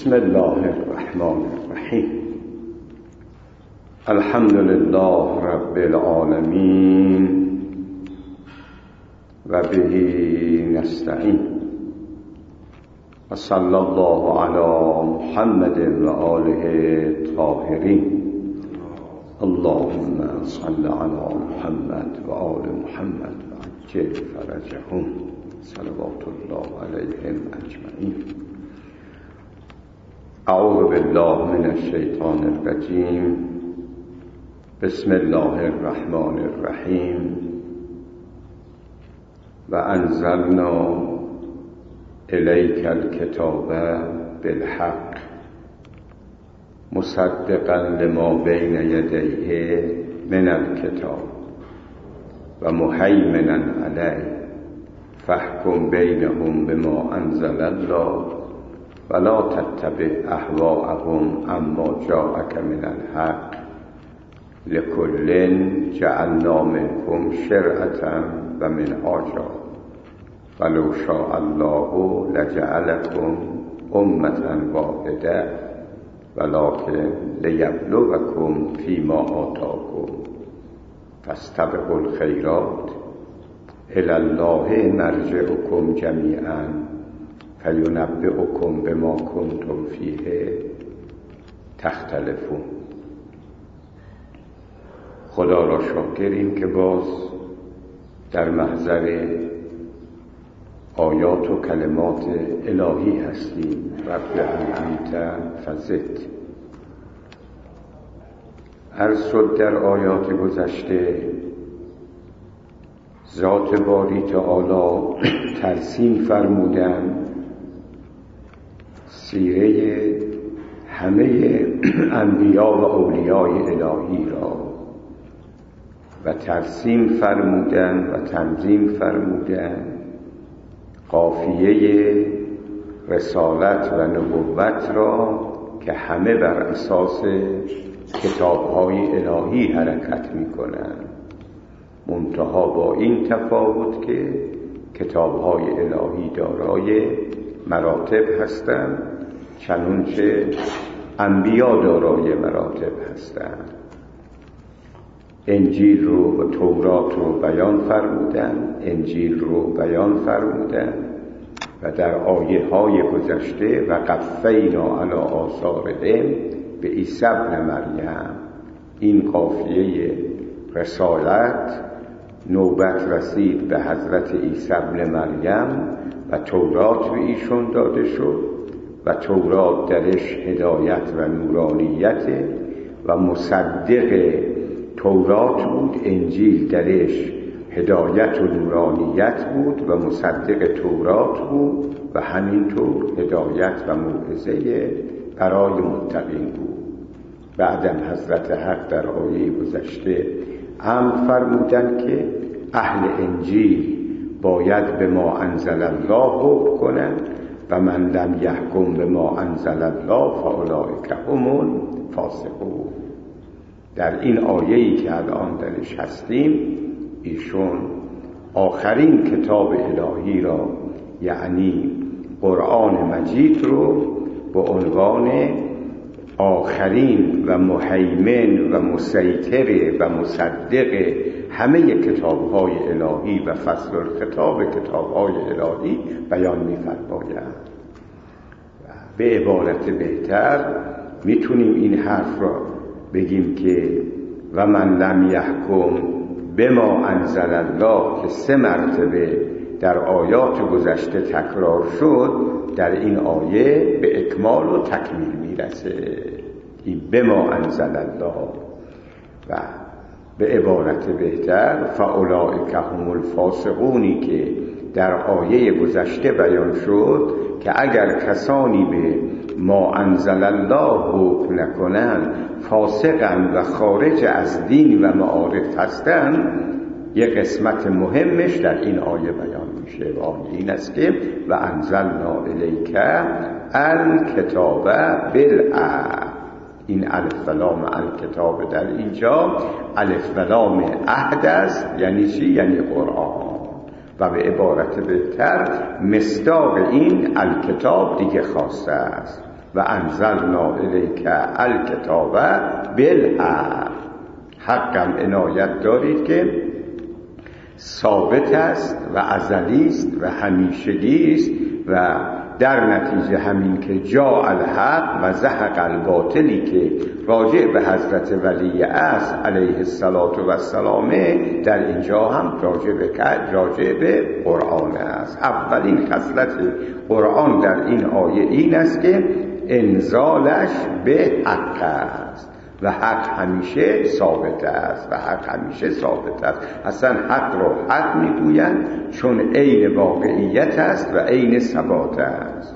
بسم الله الرحمن الرحیم. الحمد لله رب العالمین و به نستعین و صلی الله علی محمد و آله الطاهرین. اللهم صل علی محمد و آل محمد و عجل فرجهم صلوات الله علیهم اجمعین. اعوذ بالله من الشیطان الرجیم. بسم الله الرحمن الرحیم. و انزلنا الیک الکتاب بالحق مصدقا لما بین یدیه من الکتاب و مهیمنا علیه فاحکم بینهم بما انزل الله ولا تتبع اهواءهم عما جاءك من الحق لكل جعلنا منكم شرعة و منهاجا ولو شاء الله لجعلكم أمة واحدة ولكن ليبلوكم فيما آتاكم فاستبقوا الخيرات إلى الله مرجعكم جميعا فینبئکم بما کنتم فیه تختلفون. خدا را شاکریم که باز در محضر آیات و کلمات الهی هستیم. رب انت فزد. عرض شد در آیات گذشته ذات باری تعالی ترسیم فرمودن سیره همه انبیا و اولیای الهی را و ترسیم فرمودن و تنظیم فرمودن قافیه رسالت و نبوت را که همه بر اساس کتاب‌های الهی حرکت می‌کنند، منتها با این تفاوت که کتاب‌های الهی دارای مراتب هستند چنانچه انبیا دارای مراتب هستند. انجیل رو و تورات رو بیان فرمودن، انجیل رو بیان فرمودن و در آیه های گذشته و قفینا علی آثارهم به عیسی ابن مریم، این قافیه رسالت نوبت رسید به حضرت عیسی ابن مریم و تورات به ایشون داده شد و تورات درش هدایت و نورانیت و مصدق تورات بود. انجیل درش هدایت و نورانیت بود و مصدق تورات بود و همینطور هدایت و موعظه برای متقین بود. بعدم حضرت حق در آیه گذشته امر فرمودند که اهل انجیل باید به ما انزل الله حکم کنند و من لم یحکم به ما انزل الله فاولئک هم الفاسقون. در این آیه‌ای که الان درش هستیم ایشون آخرین کتاب الهی را یعنی قرآن مجید رو به عنوان آخرین و مهیمن و مسیطر و مصدق همه کتاب‌های الهی و فصل الخطاب کتاب‌های الهی بیان می‌فرمایند. به عبارت بهتر میتونیم این حرف را بگیم که و من لم یحکم بما انزل الله که 3 مرتبه در آیات گذشته تکرار شد، در این آیه به اکمال و تکمیل میرسه. این بما انزل الله و به عبارت بهتر فاولئک هم الفاسقونی که در آیه گذشته بیان شد که اگر کسانی به ما انزل الله حکم نکنند فاسقن و خارج از دین و معارف هستند. یک قسمت مهمش در این آیه بیان میشه و آیه این است که و انزلنا الیک الکتاب بالحق. این الف و لام الکتاب در اینجا الف و لام عهد است. یعنی چی؟ یعنی قرآن. و به عبارت بهتر مصداق این الکتاب دیگه خاصه است. و انزلنا الیک الکتاب بالحق. حقم عنایت دارید که ثابت است و ازلی است و همیشگی است و در نتیجه همین که جاء الحق و زهق الباطلی که راجع به حضرت ولی است علیه السلام در اینجا هم راجع به قرآن است. اولین خصلت قرآن در این آیه این است که انزالش به حق است و حق همیشه ثابت است اصلا حق را حق میگویند چون عین واقعیت است و عین ثبات است.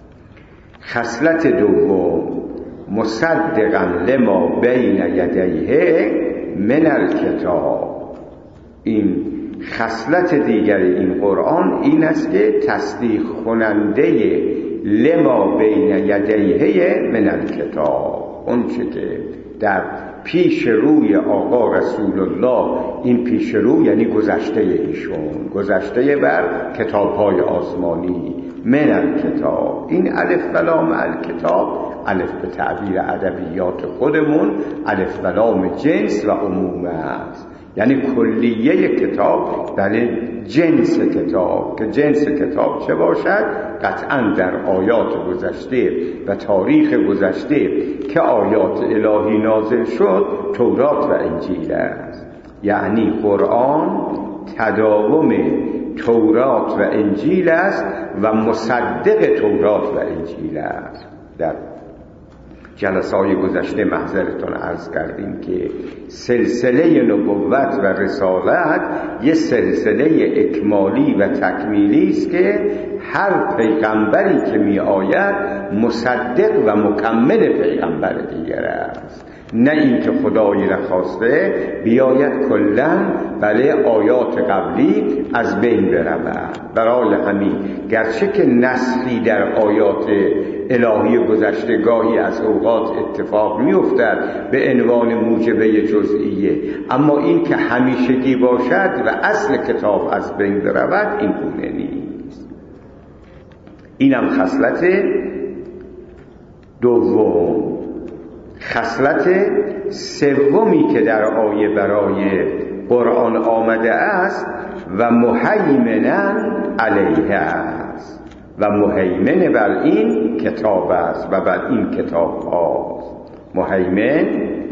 خصلت دوم مصدقا لما بین یدیه من الکتاب. این خصلت دیگر این قرآن این است که تصدیق کننده لما بین یدیه من الکتاب، اون چه که در پیش روی آقا رسول الله، این پیش رو یعنی گذشته ایشون، گذشته بر کتاب‌های آسمانی، من الکتاب. این الف و لام الکتاب، الف به تعبیر ادبیات خودمون الف و لام جنس و عموم است، یعنی کلیه کتاب، بله جنس کتاب. که جنس کتاب چه باشد؟ قطعا در آیات گذشته و تاریخ گذشته که آیات الهی نازل شد تورات و انجیل است. یعنی قرآن تداوم تورات و انجیل است و مصدق تورات و انجیل است. در جلسه‌های گذشته محضرتون عرض کردیم که سلسله نبوت و رسالت یه سلسله اکمالی و تکمیلی است که هر پیغمبری که می آید مصدق و مکمل پیغمبر دیگر است، نه این که خدایی نخواسته بیاید کلن بله آیات قبلی از بین برود. برای همین گرچه که نسخی در آیات الهی گذشته گاهی از اوقات اتفاق می افتد به عنوان موجبه جزئیه، اما این که همیشگی باشد و اصل کتاب از بین برود این گونه نیست. اینم خصلت دوم. خصلت سومی که در آیه برای قرآن آمده است و مهیمنا علیه است و مهیمن بر این کتاب است و بر این کتاب هاست. مهیمن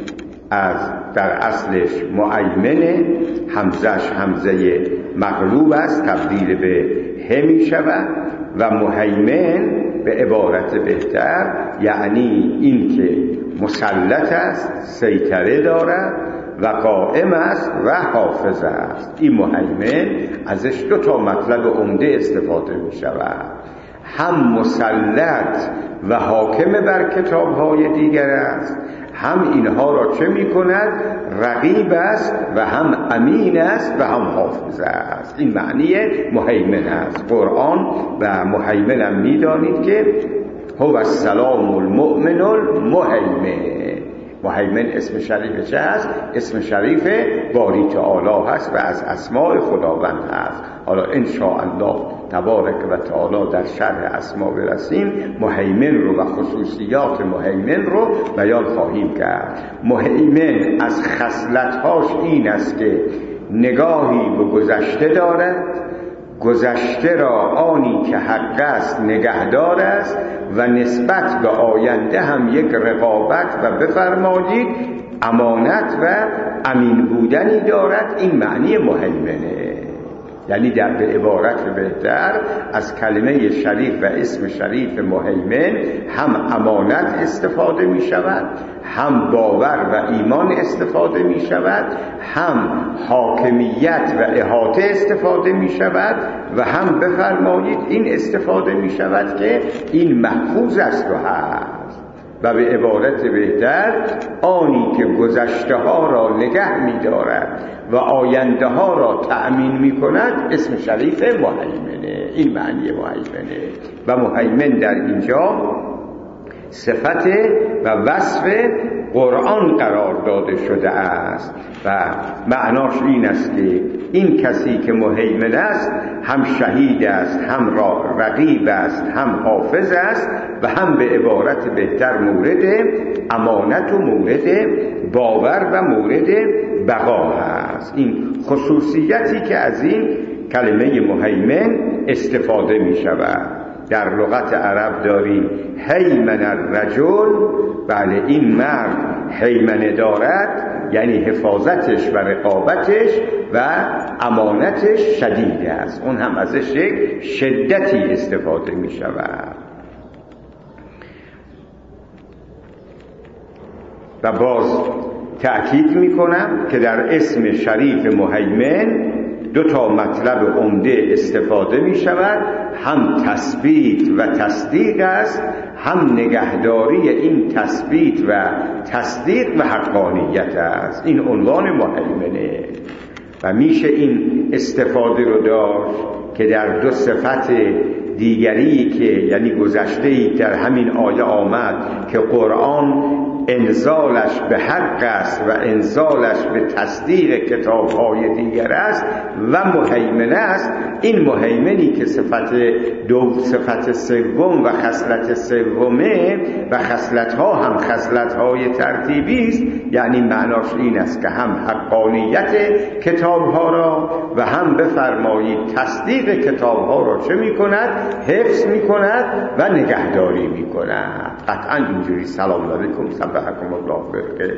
از در اصلش مؤیمن، همزش همزه مغلوب است تبدیل به ه می شود و مهیمن به عبارت بهتر یعنی این که مسلط است، سیطره دارد و قائم است و حافظ است. این مهیمن ازش دو تا مطلب عمده استفاده می شود، هم مسلط و حاکم بر کتاب‌های دیگر است، هم اینها را چه می کند؟ رقیب است و هم امین است و هم حافظ است. این معنی مهیمن است. قرآن و مهیمن هم می دانید که هو السلام المؤمن المهیمن. مهیمن اسم شریف چه است؟ اسم شریف باری تعالی هست و از اسماء خداوند هست. حالا انشاءالله تبارک و تعالی در شرح اسما برسیم مهیمن رو و خصوصیات مهیمن رو بیان خواهیم کرد. مهیمن از خصلت‌هاش این است که نگاهی به گذشته دارد، گذشته را آنی که حق است نگهدار است و نسبت به آینده هم یک رقابت و بفرمایید امانت و امین بودنی دارد. این معنی مهیمنه. یعنی در به عبارت بهتر از کلمه شریف و اسم شریف مهیمن هم امانت استفاده می شود، هم باور و ایمان استفاده می شود، هم حاکمیت و احاطه استفاده می شود و هم بفرمایید این استفاده می شود که این محفوظ است و هست. و به عبارت بهتر آنی که گذشته ها را نگه می دارد و آینده ها را تأمین می کند اسم شریف مهیمنه. این معنی مهیمنه. و مهیمن در اینجا صفت و وصف قرآن قرار داده شده است و معناش این است که این کسی که مهیمن است هم شهید است، هم رقیب است، هم حافظ است و هم به عبارت بهتر مورد امانت و مورد باور و مورد بقا هست. این خصوصیتی که از این کلمه مهیمن استفاده می شود. در لغت عرب داریم هیمن الرجل، بله این مرد هیمنه دارد، یعنی حفاظتش و رقابتش و امانتش شدید است. اون هم ازش یک شدتی استفاده می شود. و باز تأکید می کنم که در اسم شریف مهیمن 2 مطلب عمده استفاده می شود، هم تثبیت و تصدیق است، هم نگهداری این تثبیت و تصدیق و حقانیت است. این عنوان مهیمنه و میشه این استفاده رو داشت که در 2 صفت دیگری که یعنی گذشته‌ای در همین آیه آمد که قرآن انزالش به حق است و انزالش به تصدیق کتاب‌های دیگر است و مهیمن است. این مهیمنی که صفت سوم و خصلت سومه و خصلت‌ها هم خصلت‌های ترتیبی است، یعنی معناش این است که هم حقانیت کتاب‌ها را و هم بفرمایید تصدیق کتاب‌ها را چه می‌کند؟ حفظ می‌کند و نگهداری می‌کند. قطعاً اینجوری سلام علیکم سبحکم الله بخیر.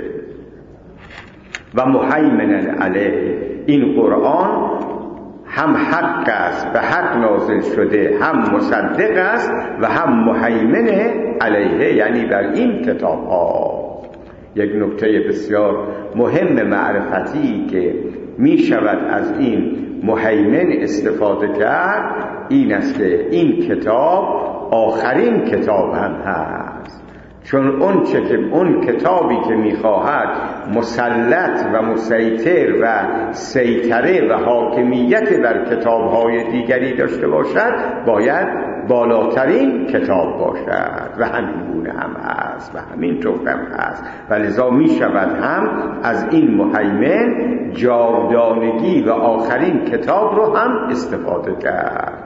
و مهیمن علیه، این قرآن هم حق است، به حق نازل شده، هم مصدق است و هم مهیمن علیه، یعنی بر این کتاب ها. یک نکته بسیار مهم معرفتی که می شود از این مهیمن استفاده کرد این است که این کتاب آخرین کتاب هم هست، چون اون کتابی که میخواهد مسلط و مسیطر و سیطره و حاکمیت بر کتاب‌های دیگری داشته باشد باید بالاترین کتاب باشد و همین گونه هم هست و همین طور هم هست و لذا می شود هم از این مهیمن جاودانگی و آخرین کتاب رو هم استفاده کرد.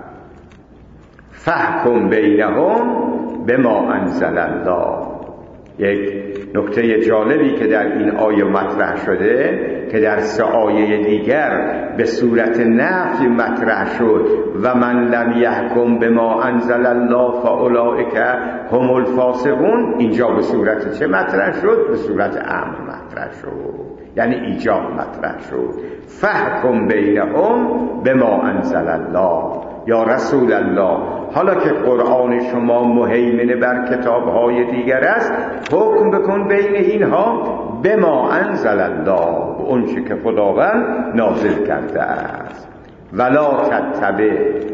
فحکم بینهم بما انزل الله. یک نکته جالبی که در این آیه مطرح شده که در 3 آیه دیگر به صورت نفی مطرح شد و من لم یحکم بما انزل الله فاولئک هم الفاسقون، اینجا به صورت چه مطرح شد؟ به صورت امر مطرح شد، یعنی ایجاب مطرح شد. فحکم بینهم بما انزل الله. یا رسول الله، حالا که قرآن شما مهیمن بر کتاب‌های دیگر است، حکم بکن بین اینها بما انزل الله، اون چه که خداوند نازل کرده است. ولا تتبع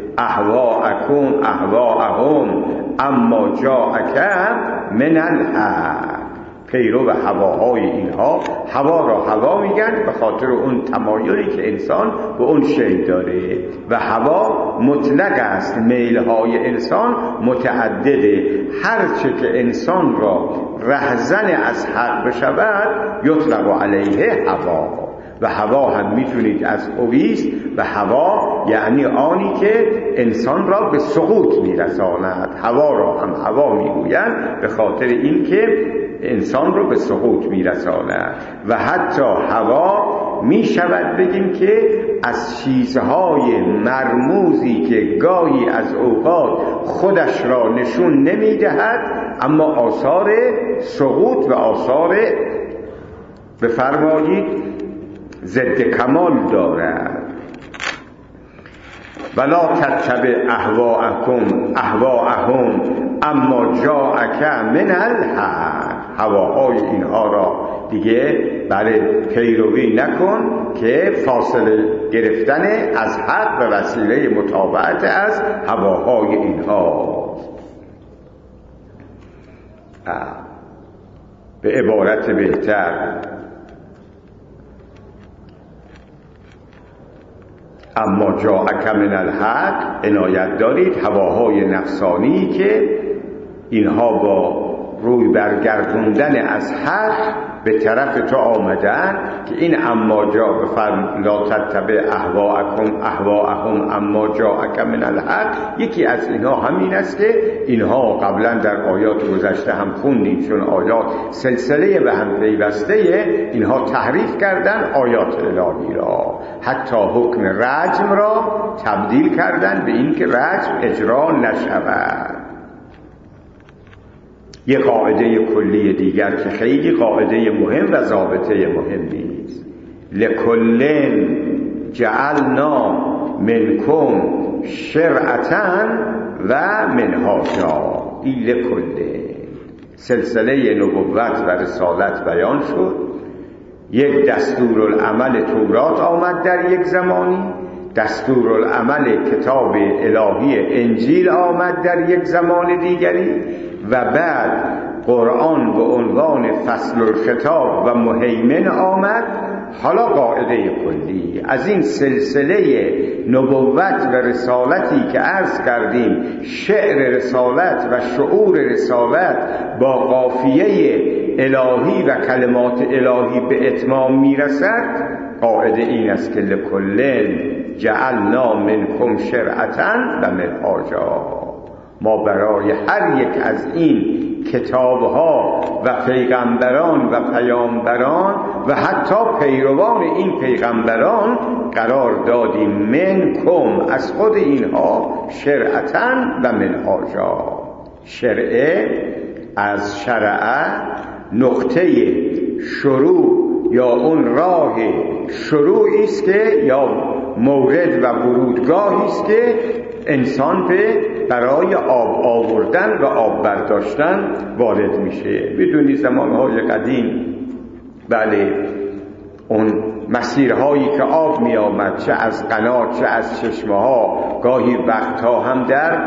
اهواءهم اما جاءک من الحق. پیرو هواهای اینها، هوا را هوا میگن به خاطر اون تمایلی که انسان به اون شی داره و هوا مطلق است، میلهای انسان متعدده. هرچه که انسان را رهزن از حق بشود یطلق علیه هوا و هوا هم میتونید از اویست و هوا یعنی آنی که انسان را به سقوط میرساند. هوا را هم هوا میگویند به خاطر این که انسان رو به سقوط میرساند و حتی هوا می شود بگیم که از چیزهای مرموزی که گاهی از اوقات خودش را نشون نمیدهد اما آثار سقوط و آثار بفرمایید ضد کمال دارد. ولا تتبع اهواءهم اما جاءک من الحق. هواهای اینها را دیگه پیروی نکن که فاصله گرفتن از حق و وسیله متابعت از هواهای اینها. به عبارت بهتر اما جاءک من الحق عنایت دارید هواهای نفسانی که اینها با روی برگردوندن از حق به طرف تو آمدن که این اما جا بفرم لا تتبع اهواءهم اما جاءک من الحق. یکی از اینها همین است که اینها قبلا در آیات گذشته هم خوندیم، چون آیات سلسله به هم پیوسته، اینها تحریف کردن آیات الهی را، حتی حکم رجم را تبدیل کردن به این که رجم اجرا نشود. یک قاعده کلی دیگر که خیلی قاعده مهم و ضابطه مهمی است، لکلن جعلنا منکم شرعة و منهاجا. این لکلن سلسله نبوت و رسالت بیان شد، یک دستورالعمل تورات آمد در یک زمانی، دستورالعمل کتاب الهی انجیل آمد در یک زمان دیگری، و بعد قرآن به عنوان فصل الخطاب و مهیمن آمد. حالا قاعده کلی از این سلسله نبوت و رسالتی که عرض کردیم، شعر رسالت و شعور رسالت با قافیه الهی و کلمات الهی به اتمام میرسد. قاعده این است که لکلن جعلنا منکم شرعة و منهاجا. ما برای هر یک از این کتابها و پیغمبران و پیامبران و حتی پیروان این پیغمبران قرار دادیم منکم از خود اینها شرعة و منهاجا. شرعه از شرعه نقطه شروع یا اون راه شروعی است که یا مورد و ورودگاهی است که انسان برای آب آوردن و آب برداشتن وارد میشه. بدونی زمانهای قدیم بله اون مسیرهایی که آب می آمد، چه از قنات چه از چشمه ها، گاهی وقتها هم در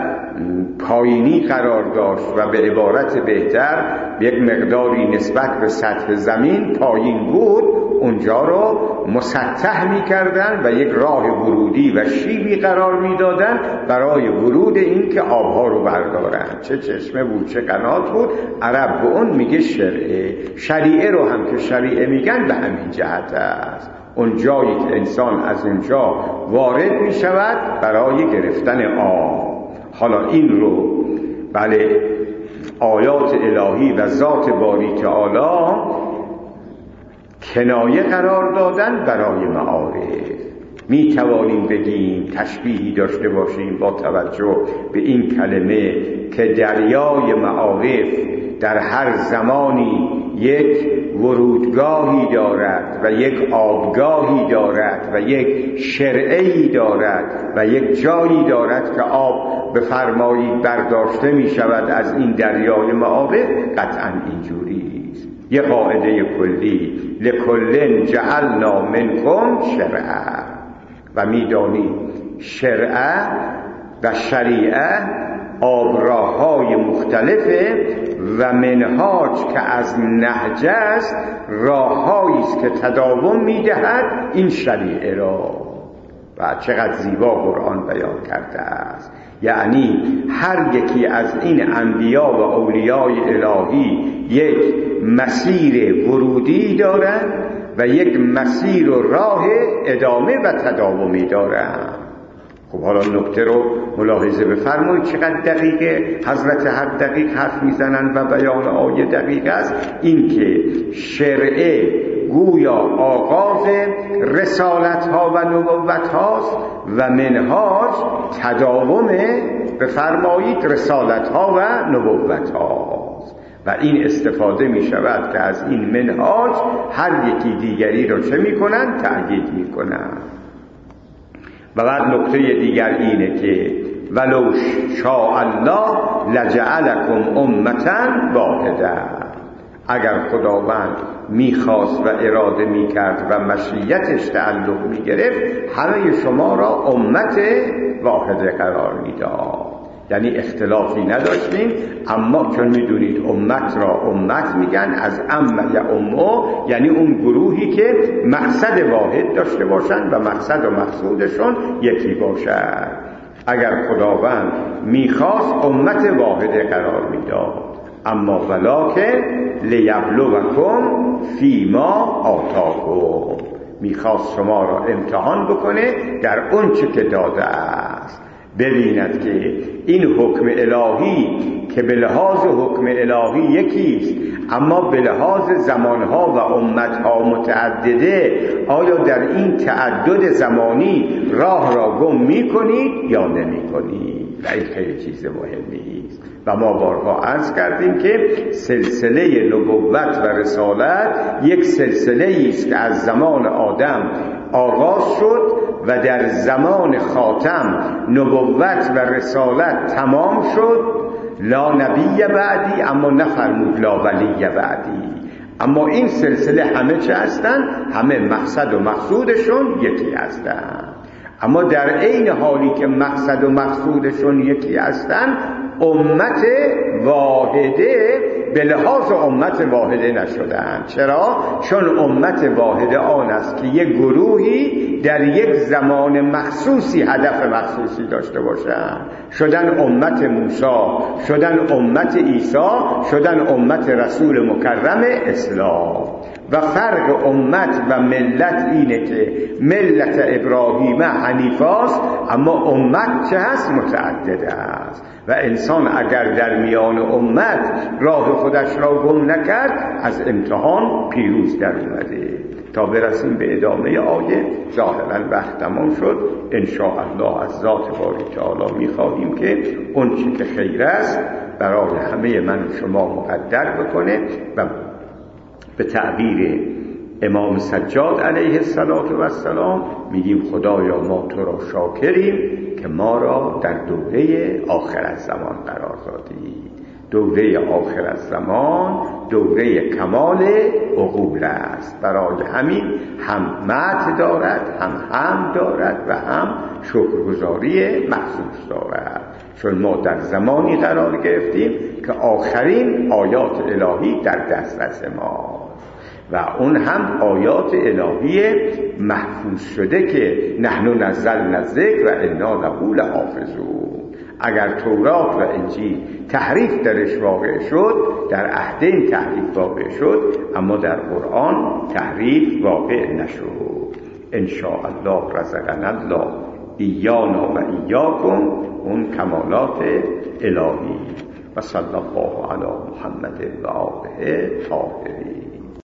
پایینی قرار داشت و به عبارت بهتر یک مقداری نسبت به سطح زمین پایین بود، اونجا رو مسطح می کردن و یک راه ورودی و شیبی قرار می دادن برای ورود این که آبها رو بردارن، چه چشمه بود چه قنات بود. عرب به اون میگه شرعه. شریعه رو هم که شریعه میگن به همین جهت است، اون جایی که انسان از اونجا وارد می شود برای گرفتن آب. حالا این رو بله آیات الهی و ذات باری تعالی کنایه قرار دادن برای معارف. می توانیم بگیم تشبیهی داشته باشیم با توجه به این کلمه که دریای معارف در هر زمانی یک ورودگاهی دارد و یک آبگاهی دارد و یک شرعه‌ای دارد و یک جایی دارد که آب بفرمایید برداشته می شود از این دریای معارف. قطعا اینجوری است. یه قاعده کلی لکلن جعلنا منکم شرعه. و میدانی شرعه و شریعه آبراه‌های مختلفه و منهاج که از نهج است راه‌هایی است که تداوم می‌دهد این شریعه را. و چقدر زیبا قرآن بیان کرده است. یعنی هر یکی از این انبیا و اولیای الهی یک مسیر ورودی دارند و یک مسیر و راه ادامه و تداومی دارند. خب حالا نکته رو ملاحظه بفرمایید چقدر دقیقه حضرت هر دقیق حرف میزنن و بیان آیه دقیق است. این که شرعه گویا آغاز رسالت ها و نبوت هاست و منهاج تداوم بفرمایید رسالت ها و نبوت هاست. و این استفاده می شود که از این منهاج هر یکی دیگری را چه می کنن؟ تأکید می کنن. و بعد نکته دیگر اینه که ولو شاء الله لجعلکم امة واحده. اگر خداوند میخواست و اراده میکرد و مشیتش تعلق میگرفت همه شما را امت واحده قرار میداد. یعنی اختلافی نداشتیم، اما چون میدونید امت را امت میگن از یا امو، یعنی اون گروهی که مقصد واحد داشته باشند و مقصد و مقصودشون یکی باشد. اگر خداوند میخواست امت واحده قرار میداد، اما ولکن لیبلوکم فیما آتاکم، میخواست شما را امتحان بکنه در اون چه که داده است. ببیند که این حکم الهی که به لحاظ حکم الهی یکیست اما به لحاظ زمانها و امتها متعدده، آیا در این تعدد زمانی راه را گم می کنید یا نمی کنید؟ و این خیلی چیز مهمی است. و ما بارها عرض کردیم که سلسله نبوت و رسالت یک سلسله است که از زمان آدم آغاز شد و در زمان خاتم نبوت و رسالت تمام شد. لا نبی بعدی، اما نفرمود لا ولی بعدی. اما این سلسله همه چه هستن؟ همه مقصد و مقصودشون یکی هستن. اما در عین حالی که مقصد و مقصودشون یکی هستن، امت واحده به لحاظ امت واحده نشدن. چرا؟ چون امت واحده آن است که یک گروهی در یک زمان مخصوصی هدف مخصوصی داشته باشند. شدن امت موسی، شدن امت عیسی، شدن امت رسول مکرم اسلام. و فرق امت و ملت اینه که ملت ابراهیم حنیفاست، اما امت چه هست؟ متعدد است. و انسان اگر در میان امت راه خودش را گم نکرد، از امتحان پیروز در اومده. تا برسیم به ادامه آیه، ظاهرا وقت تمام شد. ان شاء الله از ذات باری تعالی می‌خواهیم که اون چی که خیر است برای همه من و شما مقدر بکنه. و به تعبیر امام سجاد علیه السلام میگیم خدایا ما تو را شاکریم که ما را در دوره آخر الزمان قرار دادی. دوره آخر الزمان دوره کمال عقول است. برای همین هم مدح دارد، هم دارد و هم شکرگزاری مخصوص دارد. چون ما در زمانی قرار گرفتیم که آخرین آیات الهی در دسترس ما و اون هم آیات الهی محفوظ شده که نحن نزلنا الذکر و انا له لحافظون. اگر تورات و انجیل تحریف درش واقع شد، در عهدین تحریف واقع شد، اما در قرآن تحریف واقع نشد. ان شاء الله رزقنا الله ایانا و ایاکم اون کمالات الهی. و صلی الله علی محمد و آله طاهرین.